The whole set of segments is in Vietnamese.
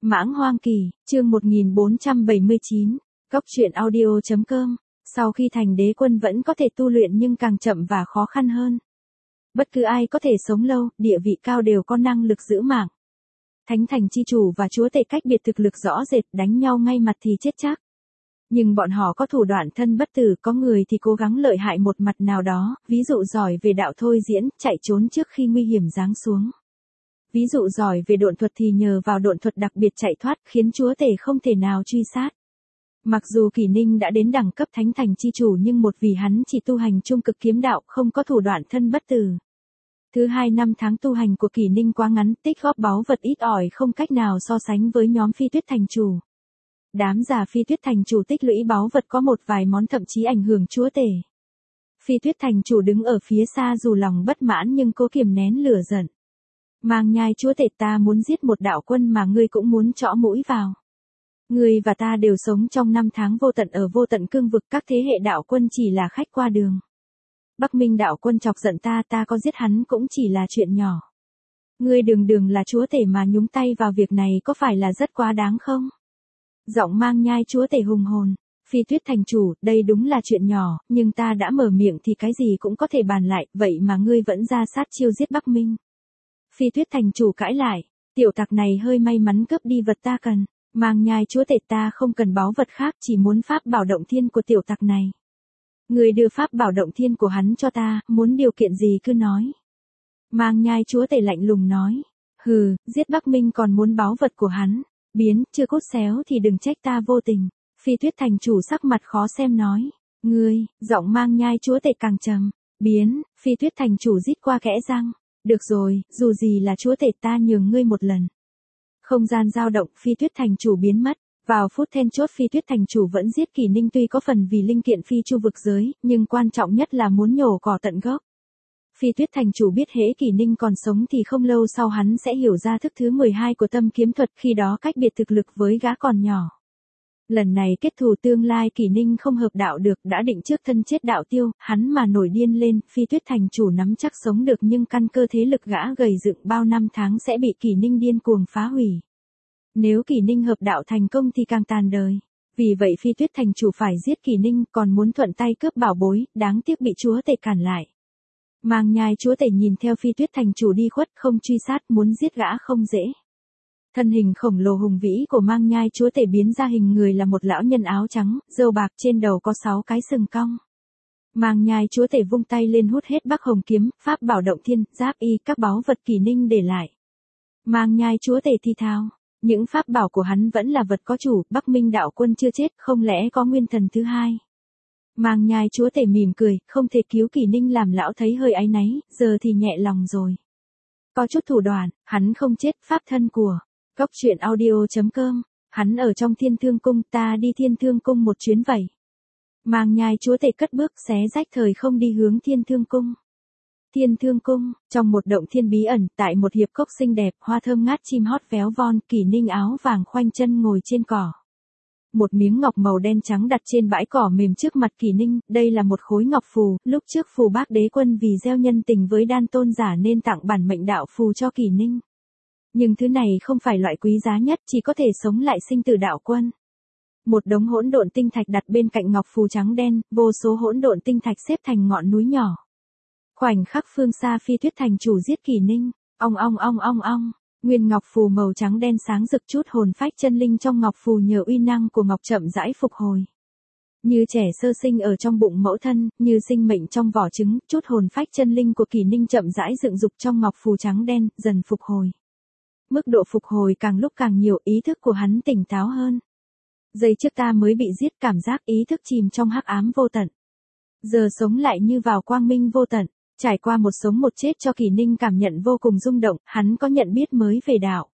Mãng Hoang Kỳ, chương 1479, Cốc truyện audio.com. Sau khi thành đế quân vẫn có thể tu luyện nhưng càng chậm và khó khăn hơn. Bất cứ ai có thể sống lâu, địa vị cao đều có năng lực giữ mạng. Thánh thành chi chủ và chúa tể cách biệt thực lực rõ rệt, đánh nhau ngay mặt thì chết chắc. Nhưng bọn họ có thủ đoạn thân bất tử, có người thì cố gắng lợi hại một mặt nào đó, ví dụ giỏi về đạo thôi diễn, chạy trốn trước khi nguy hiểm giáng xuống. Ví dụ giỏi về độn thuật thì nhờ vào độn thuật đặc biệt chạy thoát, khiến chúa tể không thể nào truy sát. Mặc dù Kỷ Ninh đã đến đẳng cấp thánh thành chi chủ nhưng một vì hắn chỉ tu hành trung cực kiếm đạo, không có thủ đoạn thân bất tử. Thứ hai, năm tháng tu hành của Kỷ Ninh quá ngắn, tích góp báu vật ít ỏi không cách nào so sánh với nhóm Phi Tuyết thành chủ. Đám già Phi Tuyết thành chủ tích lũy báu vật có một vài món thậm chí ảnh hưởng chúa tể. Phi Tuyết thành chủ đứng ở phía xa dù lòng bất mãn nhưng cố kiềm nén lửa giận. Mang Nhai chúa tể, ta muốn giết một đạo quân mà ngươi cũng muốn trõ mũi vào. Ngươi và ta đều sống trong năm tháng vô tận ở vô tận cương vực, các thế hệ đạo quân chỉ là khách qua đường. Bắc Minh đạo quân chọc giận ta, ta có giết hắn cũng chỉ là chuyện nhỏ. Ngươi đường là chúa tể mà nhúng tay vào việc này có phải là rất quá đáng không? Giọng Mang Nhai chúa tể hùng hồn. Phi Tuyết thành chủ, đây đúng là chuyện nhỏ, nhưng ta đã mở miệng thì cái gì cũng có thể bàn lại, vậy mà ngươi vẫn ra sát chiêu giết Bắc Minh. Phi Tuyết thành chủ cãi lại, tiểu tặc này hơi may mắn cướp đi vật ta cần. Mang Nhai chúa tể, ta không cần báu vật khác, chỉ muốn pháp bảo động thiên của tiểu tặc này. Người đưa pháp bảo động thiên của hắn cho ta, muốn điều kiện gì cứ nói. Mang Nhai chúa tể lạnh lùng nói, hừ, giết Bắc Minh còn muốn báu vật của hắn, biến, chưa cốt xéo thì đừng trách ta vô tình. Phi Tuyết thành chủ sắc mặt khó xem nói, ngươi, giọng Mang Nhai chúa tể càng trầm, biến, Phi Tuyết thành chủ rít qua kẽ răng, được rồi, dù gì là chúa tể, ta nhường ngươi một lần. Không gian dao động, Phi Tuyết thành chủ biến mất. Vào phút then chốt, Phi Tuyết thành chủ vẫn giết Kỷ Ninh, tuy có phần vì linh kiện phi chu vực giới, nhưng quan trọng nhất là muốn nhổ cỏ tận gốc. Phi Tuyết thành chủ biết hễ Kỷ Ninh còn sống thì không lâu sau hắn sẽ hiểu ra thức thứ 12 của tâm kiếm thuật, khi đó cách biệt thực lực với gã còn nhỏ. Lần này kết thù tương lai Kỷ Ninh không hợp đạo được, đã định trước thân chết đạo tiêu, hắn mà nổi điên lên, Phi Tuyết thành chủ nắm chắc sống được nhưng căn cơ thế lực gã gầy dựng bao năm tháng sẽ bị Kỷ Ninh điên cuồng phá hủy. Nếu Kỷ Ninh hợp đạo thành công thì càng tàn đời. Vì vậy Phi Tuyết thành chủ phải giết Kỷ Ninh, còn muốn thuận tay cướp bảo bối, đáng tiếc bị chúa tể cản lại. Mang Nhai chúa tể nhìn theo Phi Tuyết thành chủ đi khuất, không truy sát, muốn giết gã không dễ. Thân hình khổng lồ hùng vĩ của Mang Nhai chúa tể biến ra hình người là một lão nhân áo trắng, râu bạc, trên đầu có 6 cái sừng cong. Mang Nhai chúa tể vung tay lên hút hết Bắc Hồng kiếm, pháp bảo động thiên, giáp y, các báu vật Kỷ Ninh để lại. Mang Nhai chúa tể thi thao, những pháp bảo của hắn vẫn là vật có chủ, Bắc Minh đạo quân chưa chết, không lẽ có nguyên thần thứ hai. Mang Nhai chúa tể mỉm cười, không thể cứu Kỷ Ninh làm lão thấy hơi áy náy, giờ thì nhẹ lòng rồi. Có chút thủ đoạn, hắn không chết, pháp thân của Cốc truyện audio.com, hắn ở trong Thiên Thương cung, ta đi Thiên Thương cung một chuyến vậy. Mang Nhai chúa tể cất bước xé rách thời không đi hướng Thiên Thương cung. Thiên Thương cung, trong một động thiên bí ẩn, tại một hiệp cốc xinh đẹp, hoa thơm ngát, chim hót véo von, Kỷ Ninh áo vàng khoanh chân ngồi trên cỏ. Một miếng ngọc màu đen trắng đặt trên bãi cỏ mềm trước mặt Kỷ Ninh, đây là một khối ngọc phù, lúc trước Phù Bác đế quân vì gieo nhân tình với đan tôn giả nên tặng bản mệnh đạo phù cho Kỷ Ninh. Nhưng thứ này không phải loại quý giá nhất, chỉ có thể sống lại sinh tử đạo quân. Một đống hỗn độn tinh thạch đặt bên cạnh ngọc phù trắng đen, vô số hỗn độn tinh thạch xếp thành ngọn núi nhỏ. Khoảnh khắc phương xa Phi Tuyết thành chủ giết Kỷ Ninh, ong ong ong ong ong, nguyên ngọc phù màu trắng đen sáng rực, chút hồn phách chân linh trong ngọc phù nhờ uy năng của ngọc chậm rãi phục hồi. Như trẻ sơ sinh ở trong bụng mẫu thân, như sinh mệnh trong vỏ trứng, chút hồn phách chân linh của Kỷ Ninh chậm rãi dựng dục trong ngọc phù trắng đen, dần phục hồi. Mức độ phục hồi càng lúc càng nhiều, ý thức của hắn tỉnh táo hơn. Giây trước ta mới bị giết, cảm giác ý thức chìm trong hắc ám vô tận. Giờ sống lại như vào quang minh vô tận. Trải qua một sống một chết cho Kỷ Ninh cảm nhận vô cùng rung động, hắn có nhận biết mới về đạo.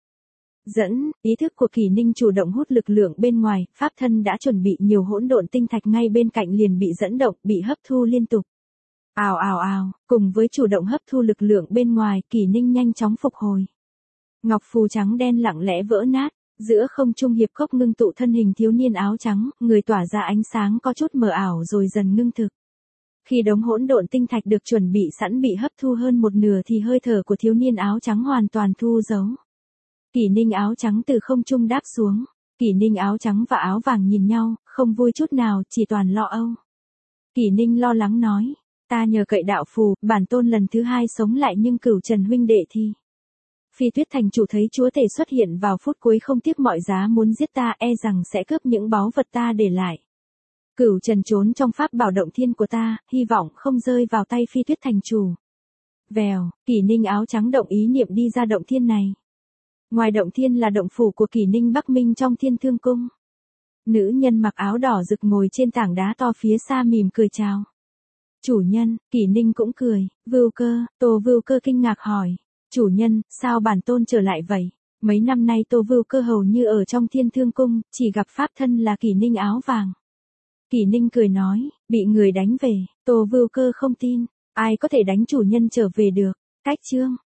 Dẫn, ý thức của Kỷ Ninh chủ động hút lực lượng bên ngoài, pháp thân đã chuẩn bị nhiều hỗn độn tinh thạch ngay bên cạnh liền bị dẫn động, bị hấp thu liên tục. Ào ào ào, cùng với chủ động hấp thu lực lượng bên ngoài, Kỷ Ninh nhanh chóng phục hồi. Ngọc phù trắng đen lặng lẽ vỡ nát, giữa không trung hiệp cốc ngưng tụ thân hình thiếu niên áo trắng, người tỏa ra ánh sáng có chút mờ ảo rồi dần ngưng thực. Khi đống hỗn độn tinh thạch được chuẩn bị sẵn bị hấp thu hơn một nửa thì hơi thở của thiếu niên áo trắng hoàn toàn thu giấu. Kỷ Ninh áo trắng từ không trung đáp xuống. Kỷ Ninh áo trắng và áo vàng nhìn nhau, không vui chút nào, chỉ toàn lo âu. Kỷ Ninh lo lắng nói, ta nhờ cậy đạo phù, bản tôn lần thứ 2 sống lại nhưng Cửu Trần huynh đệ thì. Phi Tuyết thành chủ thấy chúa tể xuất hiện vào phút cuối không tiếc mọi giá muốn giết ta, e rằng sẽ cướp những báu vật ta để lại. Cửu Trần trốn trong pháp bảo động thiên của ta, hy vọng không rơi vào tay Phi Tuyết thành chủ. Vèo, Kỷ Ninh áo trắng động ý niệm đi ra động thiên này. Ngoài động thiên là động phủ của Kỷ Ninh Bắc Minh trong Thiên Thương Cung. Nữ nhân mặc áo đỏ rực ngồi trên tảng đá to phía xa mỉm cười chào. Chủ nhân, Kỷ Ninh cũng cười. Vưu Cơ, Tô Vưu Cơ kinh ngạc hỏi. Chủ nhân, sao bản tôn trở lại vậy? Mấy năm nay Tô Vưu Cơ hầu như ở trong Thiên Thương Cung, chỉ gặp pháp thân là Kỷ Ninh áo vàng. Kỷ Ninh cười nói, bị người đánh về. Tô Vưu Cơ không tin, ai có thể đánh chủ nhân trở về được. Cách chương